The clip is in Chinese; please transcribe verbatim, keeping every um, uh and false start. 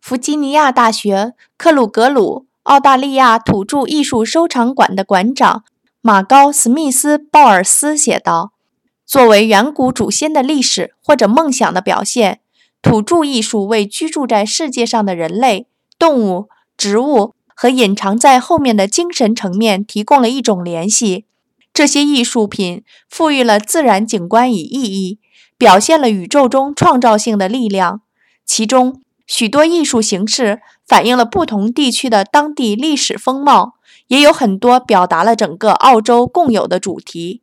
弗吉尼亚大学克鲁格鲁澳大利亚土著艺术收藏馆的馆长马高·史密斯·鲍尔斯写道：作为远古祖先的历史或者梦想的表现，土著艺术为居住在世界上的人类、动物、植物和隐藏在后面的精神层面提供了一种联系。这些艺术品赋予了自然景观以意义，表现了宇宙中创造性的力量。其中许多艺术形式反映了不同地区的当地历史风貌，也有很多表达了整个澳洲共有的主题。